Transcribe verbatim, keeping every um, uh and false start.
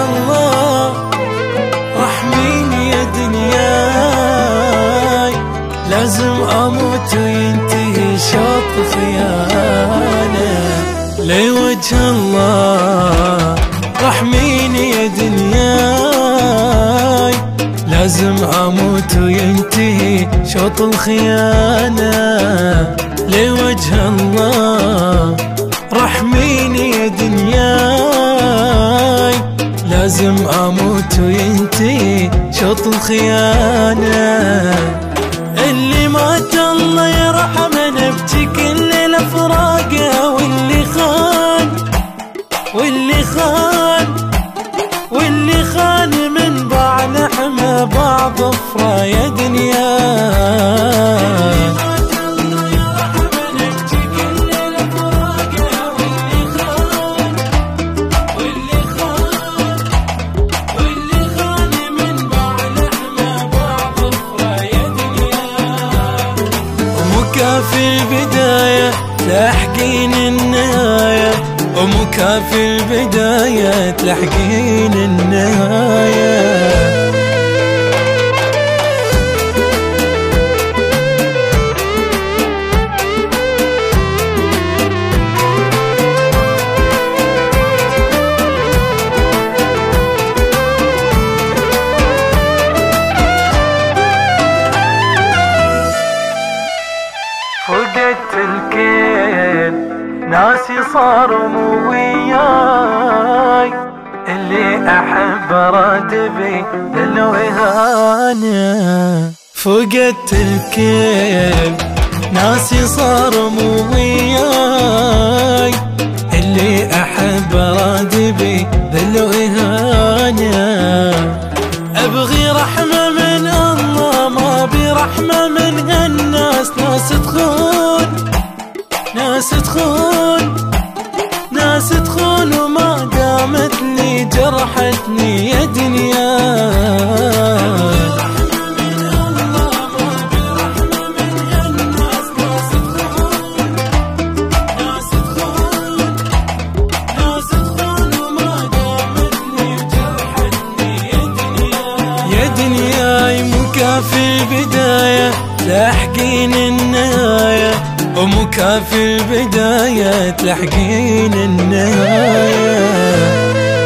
الله رحميني يا دنياي، لازم اموت وينتهي شوط خيانة. لوجه الله رحميني يا دنياي، لازم اموت وينتهي شوط الخيانة. لوجه الله رحميني يا دنياي، لازم اموت وينتهي شوط الخيانة. اللي مات الله يرحمه نبكي كل الافراقه، واللي خان واللي خان واللي خان من بعد لحمه بعض افرا يا دنيا. في البداية تلحقين النهاية، ومكافي البداية تلحقين النهاية. فقدت الكل ناسي صاروا مو وياي، اللي احب راتبي للوهانة. فقدت الكل ناسي صاروا مو وياي، اللي احب راتبي للوهانة. ابغي رحمة من الله ما برحمة من هالناس، ناس تخون ناس تخون ناس تخون، وما دامت لي جرحتني يا دنيا. في البداية تلحقين النهاية، ومكافي البداية تلحقين النهاية.